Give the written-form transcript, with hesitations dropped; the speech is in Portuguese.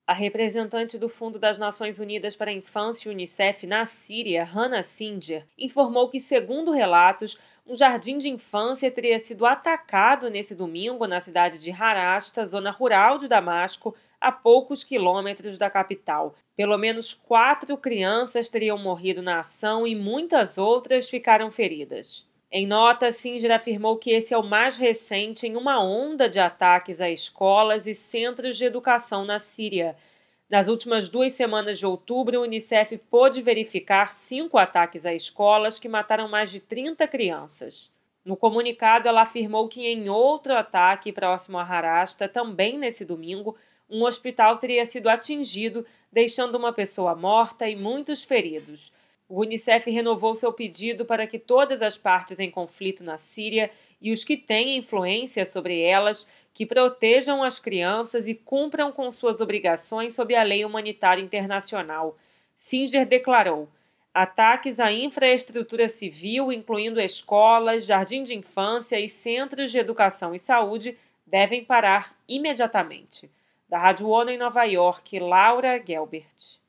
A representante do Fundo das Nações Unidas para a Infância, UNICEF, na Síria, Hannah Singer, informou que, segundo relatos, um jardim de infância teria sido atacado nesse domingo na cidade de Harasta, zona rural de Damasco, a poucos quilômetros da capital. Pelo menos 4 crianças teriam morrido na ação e muitas outras ficaram feridas. Em nota, Singer afirmou que esse é o mais recente em uma onda de ataques a escolas e centros de educação na Síria. Nas últimas 2 semanas de outubro, o Unicef pôde verificar 5 ataques a escolas que mataram mais de 30 crianças. No comunicado, ela afirmou que em outro ataque próximo a Harasta, também nesse domingo, um hospital teria sido atingido, deixando uma pessoa morta e muitos feridos. O Unicef renovou seu pedido para que todas as partes em conflito na Síria e os que têm influência sobre elas que protejam as crianças e cumpram com suas obrigações sob a lei humanitária internacional. Singer declarou: ataques à infraestrutura civil, incluindo escolas, jardim de infância e centros de educação e saúde, devem parar imediatamente. Da Rádio ONU em Nova York, Laura Gelbert.